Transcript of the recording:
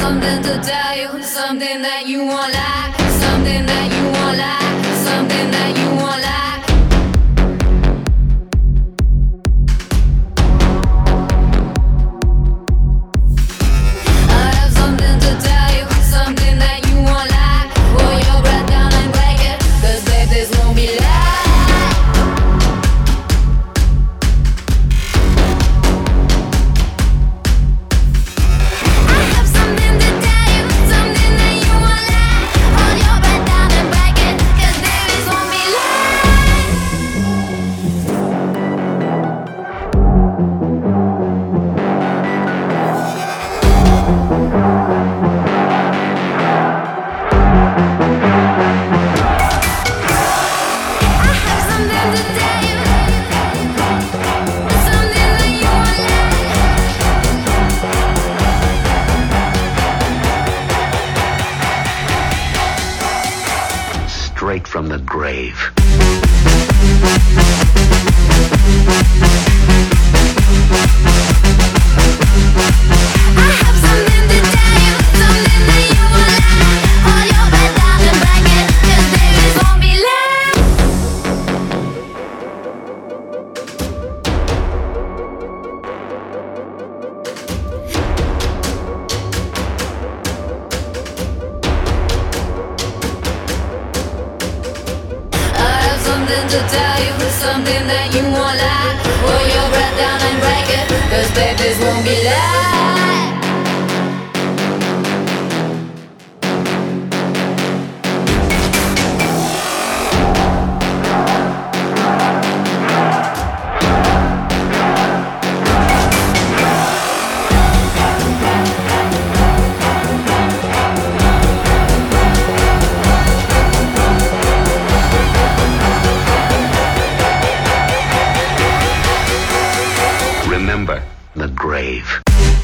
something to tell you, something that you won't like, something that you won't like, something that you won't like. I have something to tell you, something that you won't like. Hold your breath down and break it, 'cause babe, this won't be light. Straight from the grave. Something to tell you, something that you won't like. Hold your breath down and break it, 'cause babe, this won't be light. Remember the grave.